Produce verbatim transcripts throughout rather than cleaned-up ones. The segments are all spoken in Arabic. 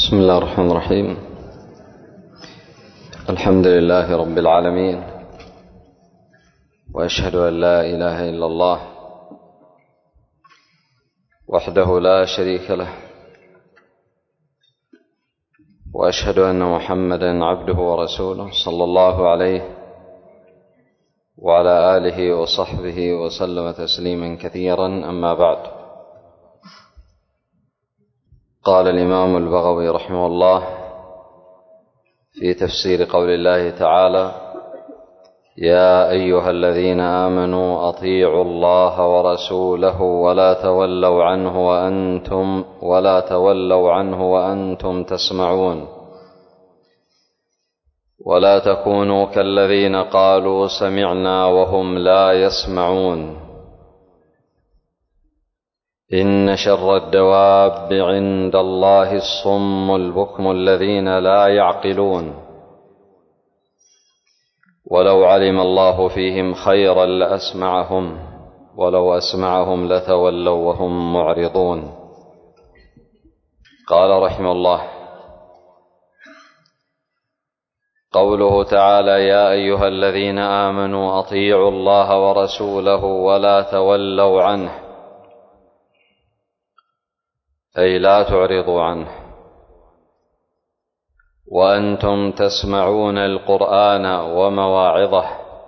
بسم الله الرحمن الرحيم. الحمد لله رب العالمين، وأشهد أن لا إله إلا الله وحده لا شريك له، وأشهد أن محمدا عبده ورسوله صلى الله عليه وعلى آله وصحبه وسلم تسليما كثيرا. أما بعد، قال الإمام البغوي رحمه الله في تفسير قول الله تعالى: يا أيها الذين آمنوا أطيعوا الله ورسوله ولا تولوا عنه وأنتم ولا تولوا عنه وأنتم تسمعون، ولا تكونوا كالذين قالوا سمعنا وهم لا يسمعون. إن شر الدواب عند الله الصم البكم الذين لا يعقلون، ولو علم الله فيهم خيرا لأسمعهم ولو أسمعهم لتولوا وهم معرضون. قال رحمه الله: قوله تعالى: يا أيها الذين آمنوا أطيعوا الله ورسوله ولا تولوا عنه، أي لا تعرضوا عنه، وأنتم تسمعون القرآن ومواعظه،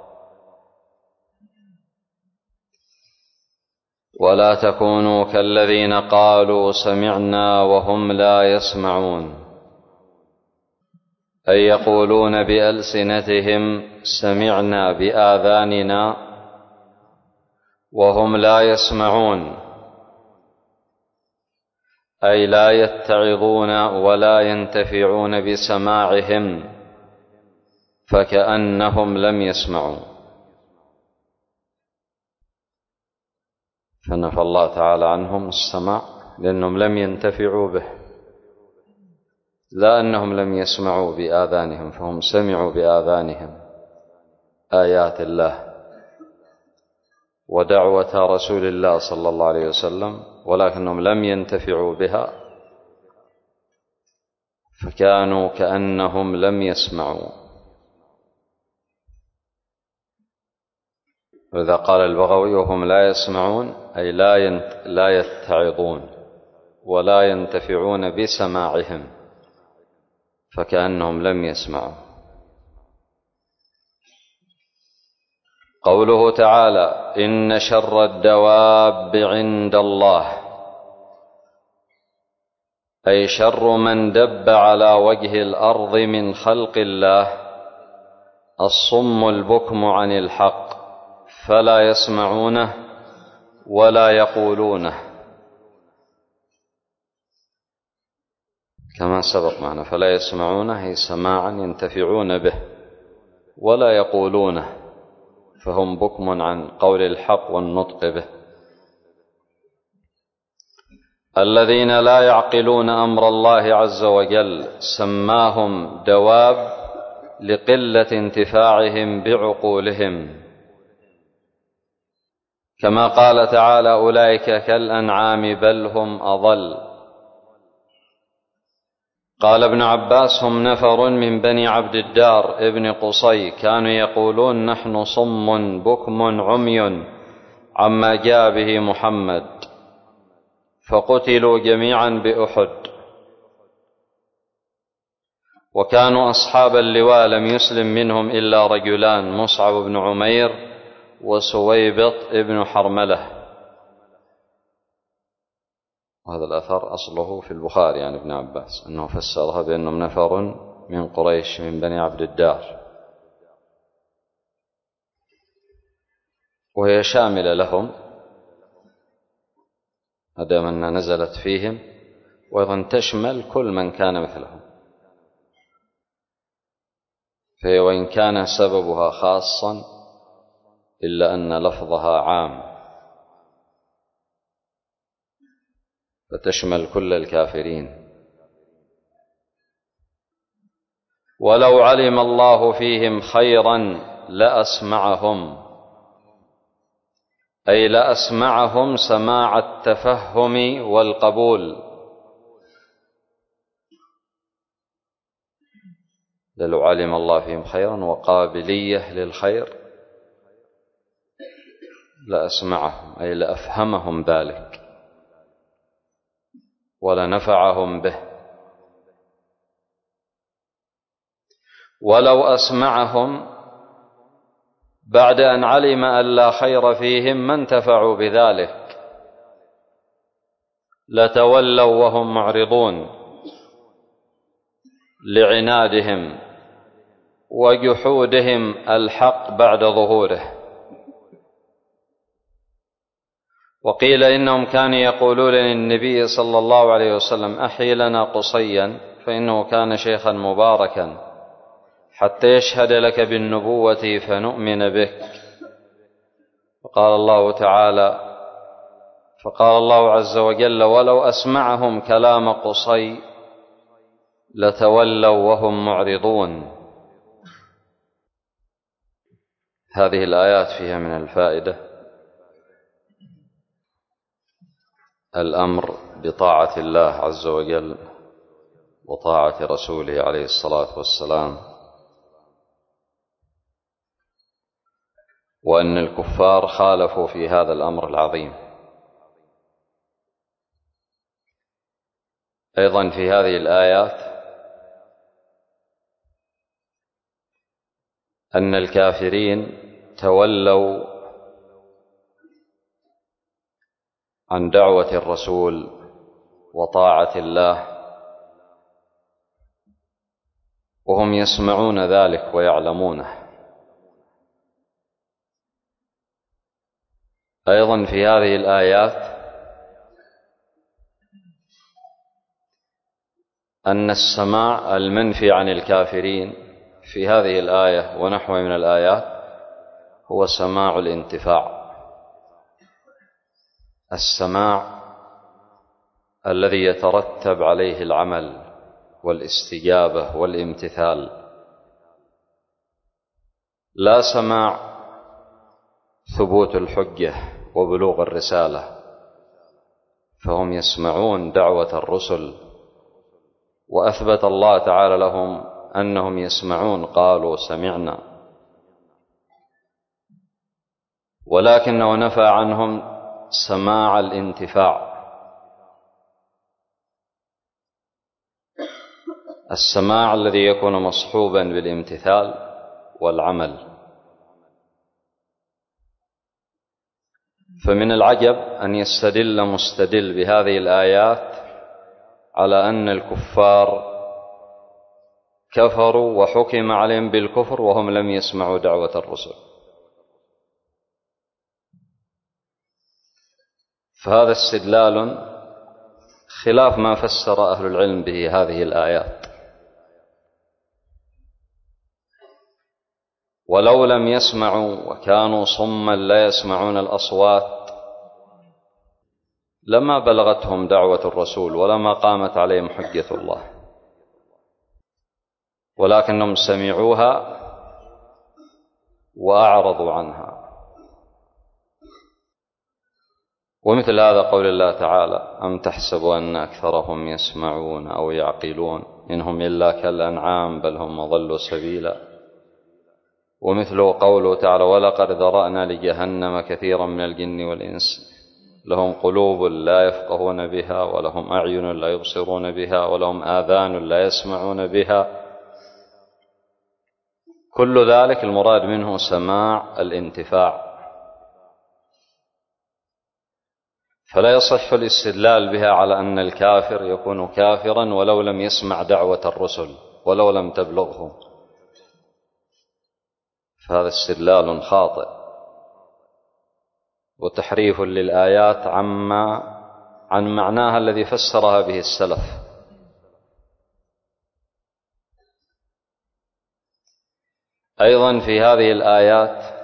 ولا تكونوا كالذين قالوا سمعنا وهم لا يسمعون، أي يقولون بألسنتهم سمعنا بآذاننا وهم لا يسمعون، أي لا يتعظون ولا ينتفعون بسماعهم، فكأنهم لم يسمعوا. فنفى الله تعالى عنهم السماع لأنهم لم ينتفعوا به، لا أنهم لم يسمعوا بآذانهم، فهم سمعوا بآذانهم آيات الله ودعوة رسول الله صلى الله عليه وسلم، ولكنهم لم ينتفعوا بها، فكانوا كأنهم لم يسمعوا. وإذا قال البغوي وهم لا يسمعون، أي لا يتعظون ولا ينتفعون بسماعهم، فكأنهم لم يسمعوا. قوله تعالى: إن شر الدواب عند الله، أي شر من دب على وجه الأرض من خلق الله الصم البكم عن الحق، فلا يسمعونه ولا يقولونه، كما سبق معنا. فلا يسمعونه أي سماعا ينتفعون به، ولا يقولونه فهم بكم عن قول الحق والنطق به. الذين لا يعقلون أمر الله عز وجل سماهم دواب لقلة انتفاعهم بعقولهم، كما قال تعالى: أولئك كالأنعام بل هم أضل. قال ابن عباس: هم نفر من بني عبد الدار ابن قصي، كانوا يقولون نحن صم بكم عمي عما جاء به محمد، فقتلوا جميعا بأحد. وكانوا أصحاب اللواء، لم يسلم منهم إلا رجلان: مصعب بن عمير وسويبط ابن حرملة. وهذا الأثر أصله في البخاري عن ابن عباس أنه فسرها بأنهم نفر من قريش من بني عبد الدار، وهي شاملة لهم أدام أنها نزلت فيهم، وأيضا تشمل كل من كان مثلهم. فهي وإن كان سببها خاصا إلا أن لفظها عام، فتشمل كل الكافرين. ولو علم الله فيهم خيرا لأسمعهم، أي لأسمعهم سماع التفهم والقبول، لو علم الله فيهم خيرا وقابلية للخير لأسمعهم، أي لأفهمهم ذلك ولنفعهم به. ولو أسمعهم بعد أن علم أن لا خير فيهم ما انتفعوا بذلك، لتولوا وهم معرضون لعنادهم وجحودهم الحق بعد ظهوره. وقيل إنهم كانوا يقولون للنبي صلى الله عليه وسلم أحي لنا قصيا فإنه كان شيخا مباركا حتى يشهد لك بالنبوة فنؤمن بك. فقال الله تعالى فقال الله عز وجل ولو أسمعهم كلام قصي لتولوا وهم معرضون. هذه الآيات فيها من الفائدة الأمر بطاعة الله عز وجل وطاعة رسوله عليه الصلاة والسلام، وأن الكفار خالفوا في هذا الأمر العظيم. أيضا في هذه الآيات أن الكافرين تولوا عن دعوة الرسول وطاعة الله وهم يسمعون ذلك ويعلمونه. أيضا في هذه الآيات أن السماع المنفي عن الكافرين في هذه الآية ونحوها من الآيات هو سماع الانتفاع، السماع الذي يترتب عليه العمل والاستجابة والامتثال، لا سماع ثبوت الحجة وبلوغ الرسالة. فهم يسمعون دعوة الرسل، وأثبت الله تعالى لهم أنهم يسمعون، قالوا سمعنا، ولكنه نفى عنهم سماع الانتفاع، السماع الذي يكون مصحوبا بالامتثال والعمل. فمن العجب أن يستدل مستدل بهذه الآيات على أن الكفار كفروا وحكم عليهم بالكفر وهم لم يسمعوا دعوة الرسل. فهذا استدلال خلاف ما فسر أهل العلم به هذه الآيات. ولو لم يسمعوا وكانوا صما لا يسمعون الأصوات لما بلغتهم دعوة الرسول ولما قامت عليهم حجة الله، ولكنهم سمعوها وأعرضوا عنها. ومثل هذا قول الله تعالى أم تحسب أن أكثرهم يسمعون أو يعقلون إنهم إلا كالأنعام بل هم أضل سبيلا. ومثله قوله تعالى ولقد ذرأنا لجهنم كثيرا من الجن والإنس لهم قلوب لا يفقهون بها ولهم أعين لا يبصرون بها ولهم آذان لا يسمعون بها. كل ذلك المراد منه سماع الانتفاع، فلا يصح الاستدلال بها على أن الكافر يكون كافرا ولو لم يسمع دعوة الرسل ولو لم تبلغه، فهذا استدلال خاطئ وتحريف للآيات عما عن معناها الذي فسرها به السلف. أيضا في هذه الآيات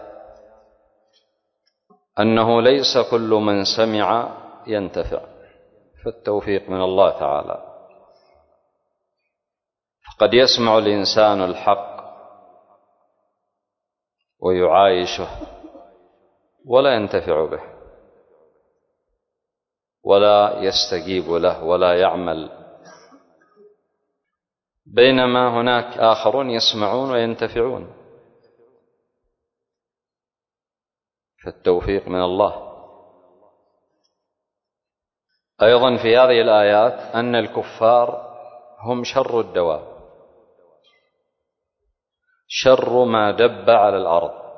أنه ليس كل من سمع ينتفع، فالتوفيق من الله تعالى. فقد يسمع الإنسان الحق ويعايشه ولا ينتفع به ولا يستجيب له ولا يعمل بينما هناك آخرون يسمعون وينتفعون، فالتوفيق من الله. أيضا في هذه الآيات أن الكفار هم شر الدواب، شر ما دب على الأرض،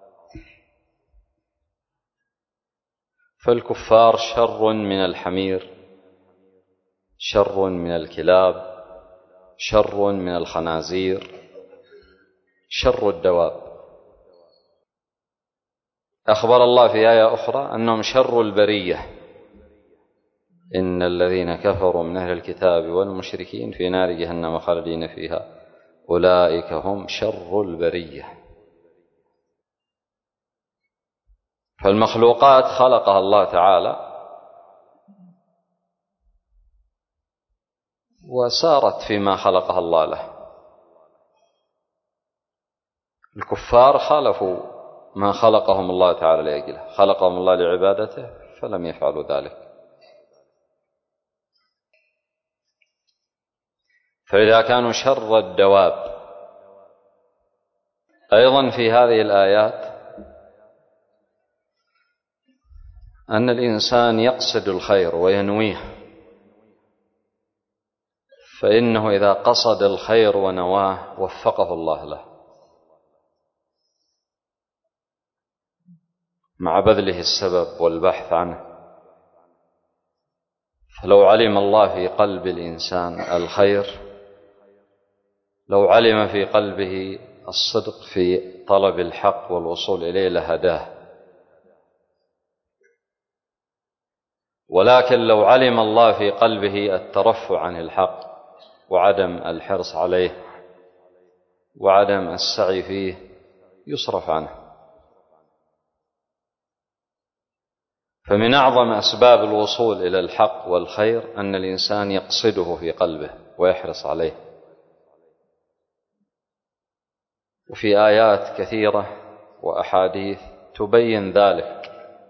فالكفار شر من الحمير، شر من الكلاب، شر من الخنازير، شر الدواب. أخبر الله في آية أخرى أنهم شر البرية، إن الذين كفروا من أهل الكتاب والمشركين في نار جهنم خالدين فيها أولئك هم شر البرية. فالمخلوقات خلقها الله تعالى وسارت فيما خلقها الله له. الكفار خالفوا ما خلقهم الله تعالى لأجله، خلقهم الله لعبادته فلم يفعلوا ذلك. فإذا كانوا شر الدواب. أيضا في هذه الآيات أن الإنسان يقصد الخير وينويه، فإنه إذا قصد الخير ونواه وفقه الله له مع بذله السبب والبحث عنه. فلو علم الله في قلب الإنسان الخير، لو علم في قلبه الصدق في طلب الحق والوصول إليه لهداه. ولكن لو علم الله في قلبه الترفع عن الحق وعدم الحرص عليه وعدم السعي فيه يصرف عنه. فمن أعظم أسباب الوصول إلى الحق والخير أن الإنسان يقصده في قلبه ويحرص عليه. وفي آيات كثيرة وأحاديث تبين ذلك.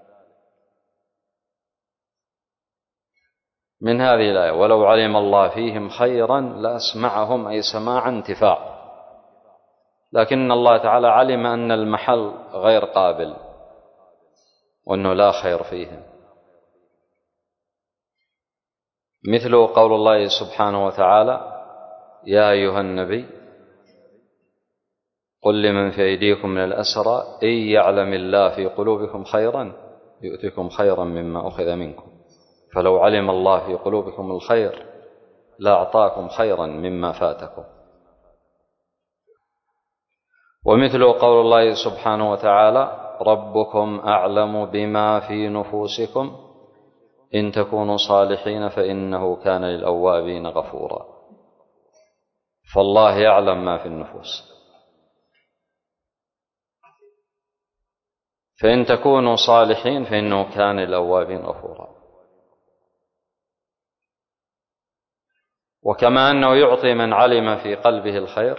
من هذه الآية: ولو علم الله فيهم خيرا لأسمعهم، أي سماع انتفاع. لكن الله تعالى علم أن المحل غير قابل وأنه لا خير فيهم. مثل قول الله سبحانه وتعالى: يا أيها النبي قل لمن في أيديكم من الأسرى إن يعلم الله في قلوبكم خيرا يؤتكم خيرا مما أخذ منكم، فلو علم الله في قلوبكم الخير لأعطاكم خيرا مما فاتكم. ومثل قول الله سبحانه وتعالى: ربكم أعلم بما في نفوسكم إن تكونوا صالحين فإنه كان للأوابين غفورا. فالله يعلم ما في النفوس، فإن تكونوا صالحين فإنه كان للأوابين غفورا. وكما أنه يعطي من علم في قلبه الخير،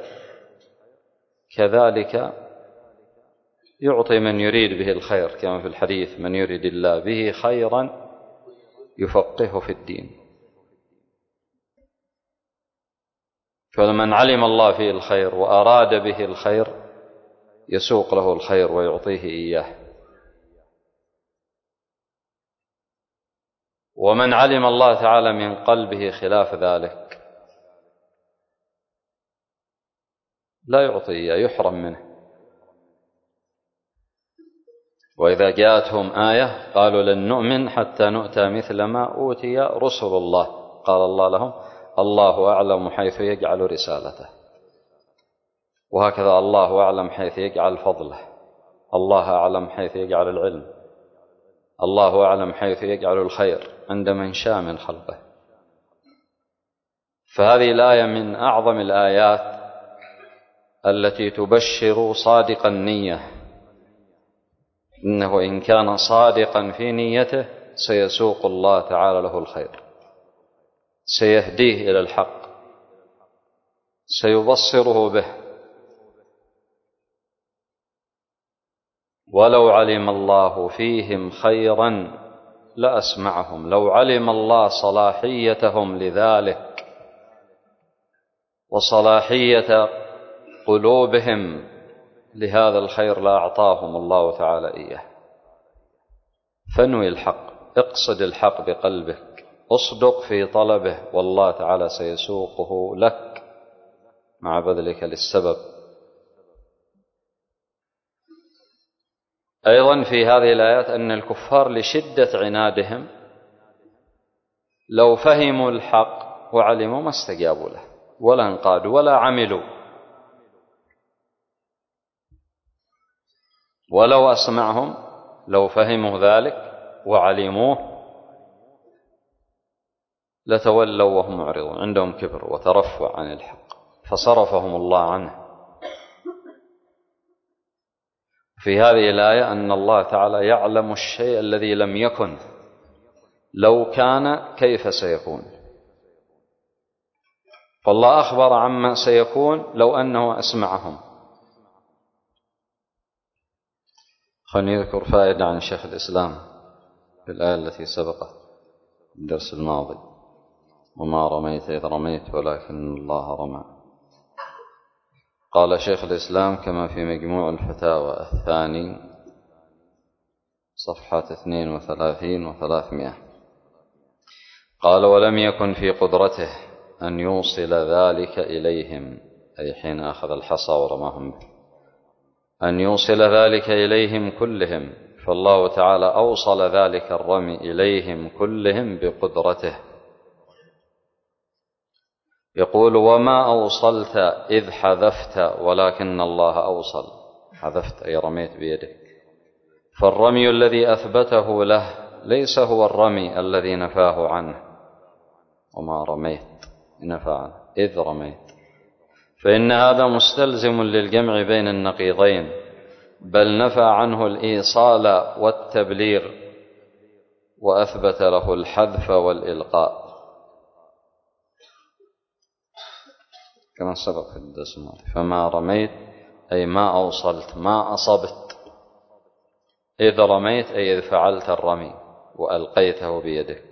كذلك يعطي من يريد به الخير، كما في الحديث: من يريد الله به خيرا يفقهه في الدين. فمن علم الله فيه الخير وأراد به الخير يسوق له الخير ويعطيه إياه. ومن علم الله تعالى من قلبه خلاف ذلك لا يعطي إياه، يحرم منه. وإذا جاءتهم آية قالوا لن نؤمن حتى نؤتى مثل ما أوتي رسل الله، قال الله لهم: الله أعلم حيث يجعل رسالته. وهكذا الله أعلم حيث يجعل فضله، الله أعلم حيث يجعل العلم، الله أعلم حيث يجعل الخير عند من شاء من خلقه. فهذه الآية من أعظم الآيات التي تبشر صادق النية، إنه إن كان صادقا في نيته سيسوق الله تعالى له الخير، سيهديه إلى الحق، سيبصره به. ولو علم الله فيهم خيرا لأسمعهم، لو علم الله صلاحيتهم لذلك وصلاحية قلوبهم لهذا الخير لا أعطاهم الله تعالى إياه. فانوي الحق، اقصد الحق بقلبك، اصدق في طلبه، والله تعالى سيسوقه لك مع بذلك للسبب. أيضا في هذه الآيات أن الكفار لشدة عنادهم لو فهموا الحق وعلموا ما استجابوا له ولا انقادوا ولا عملوا، ولو أسمعهم لو فهموا ذلك وعلموه لتولوا وهم معرضون، عندهم كبر وترفع عن الحق فصرفهم الله عنه. في هذه الآية أن الله تعالى يعلم الشيء الذي لم يكن، لو كان كيف سيكون، فالله أخبر عما سيكون لو أنه أسمعهم. خليني أذكر فائدة عن شيخ الإسلام في الآية التي سبقت الدرس الماضي: وما رميت إذ رميت ولكن الله رمى. قال شيخ الإسلام كما في مجموع الفتاوى الثاني صفحة اثنين وثلاثين وثلاثمائة، قال: ولم يكن في قدرته أن يوصل ذلك إليهم، أي حين أخذ الحصى ورماهم به، أن يوصل ذلك إليهم كلهم، فالله تعالى أوصل ذلك الرمي إليهم كلهم بقدرته. يقول: وما أوصلت إذ حذفت ولكن الله أوصل. حذفت أي رميت بيدك، فالرمي الذي أثبته له ليس هو الرمي الذي نفاه عنه. وما رميت نفى عنه إذ رميت، فإن هذا مستلزم للجمع بين النقيضين، بل نفى عنه الإيصال والتبليغ وأثبت له الحذف والإلقاء كما سبق في الدرس الماضي. فما رميت أي ما أوصلت، ما أصبت. إذ رميت أي إذ فعلت الرمي وألقيته بيدك.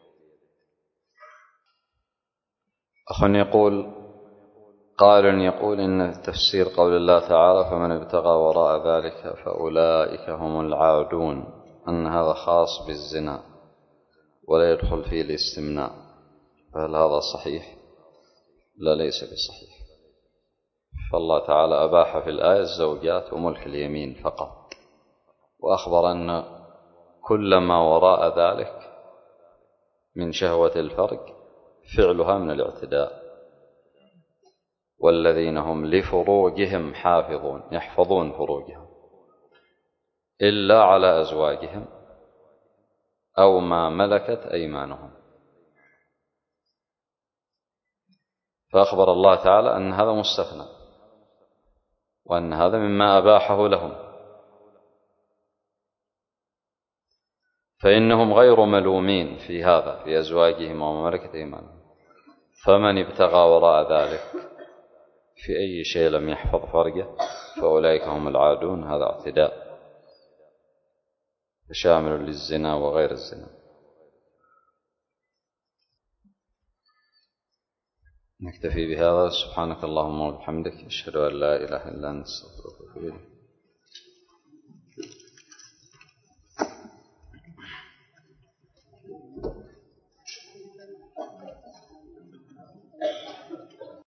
أخ يقول قائل يقول إن تفسير قول الله تعالى: فمن ابتغى وراء ذلك فأولئك هم العادون، أن هذا خاص بالزنا ولا يدخل فيه الاستمناء، فهل هذا صحيح؟ لا، ليس بصحيح. فالله تعالى أباح في الآية الزوجات وملك اليمين فقط، وأخبر أن كل ما وراء ذلك من شهوة الفرج فعلها من الاعتداء. والذين هم لفروجهم حافظون، يحفظون فروجهم إلا على أزواجهم أو ما ملكت أيمانهم. فأخبر الله تعالى أن هذا مستثنى، وأن هذا مما أباحه لهم، فإنهم غير ملومين في هذا في أزواجهم وما ملكت أيمانهم. فمن ابتغى وراء ذلك في أي شيء لم يحفظ فرجه فأولئك هم العادون، هذا اعتداء شامل للزنا وغير الزنا. نكتفي بهذا. سبحانك اللهم وبحمدك، أشهد أن لا إله إلا أنت، أستغفرك وأتوب إليك.